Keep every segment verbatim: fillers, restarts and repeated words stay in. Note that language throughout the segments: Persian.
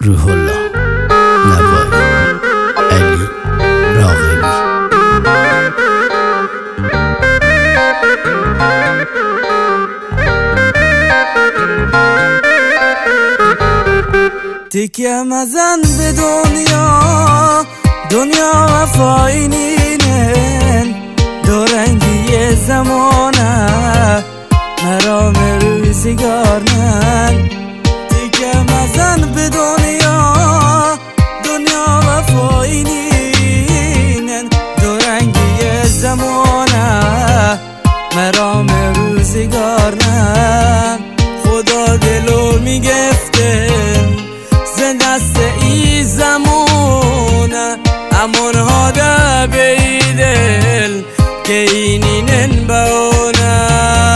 روح الله نوایی علی راغبی. تکیه مزن به دنیا، دنیا وفایی نینن دورنگی زمانه مرام روزگار نن. تکیه مزن به دنیا، دنیا وفایی نینن دورنگی زمانه مرام روزگار نن. خدا دلو میگفته دست ای زمونه امون ها ده بیدل که اینینن بونه.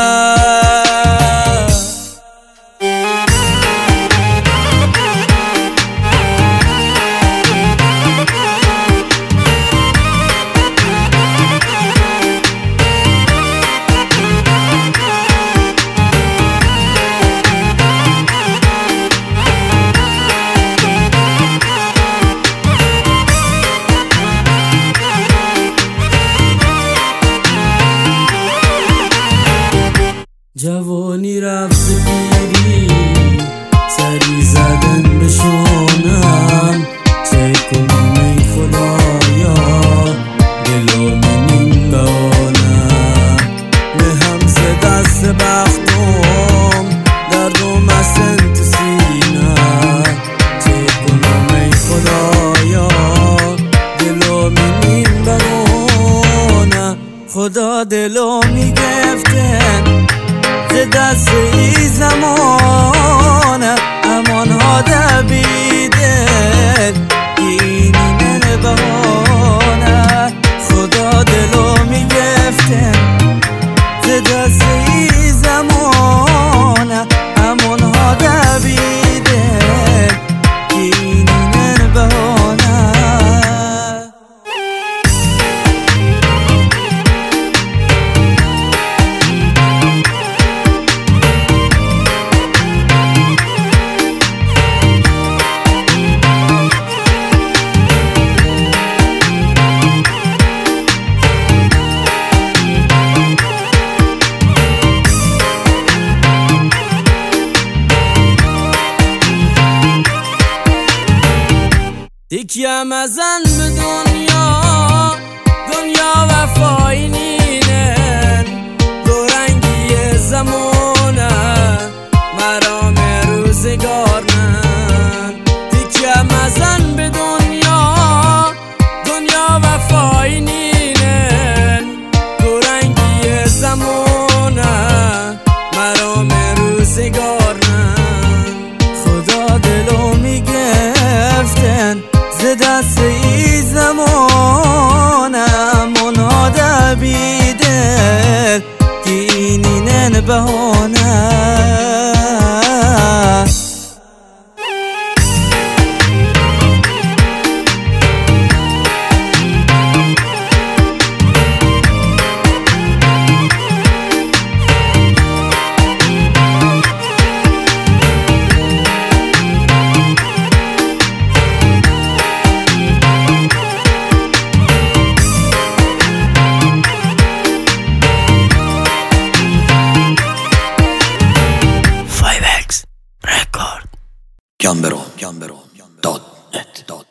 جوانی رفت پیری سری زدن به شونم، چه کنم ای خدایا دلو منین بانم. به هم ز دست بختم دردم اصلا تو سینه، چه کنم ای خدایا دلو منین بانم. خدا دلو میگفتن دست ای زمانه امان ها ده بیدل اینی نن بهانه. خدا دلو میگفتن دست ای زمانه امان ها ده بیدل اینی نن بهانه. تکیه مزن به دنیا، دنیا وفایی نینن دورنگی زمانه مرام روزگار نن. تکیه مزن به دنیا، دنیا وفایی نینن دورنگی زمانه مرام روزگار نن. خدا دلو میگفتن دست ای زمانه مناده بیدل که اینینن بهانه. Canberra, Canberra, dot net.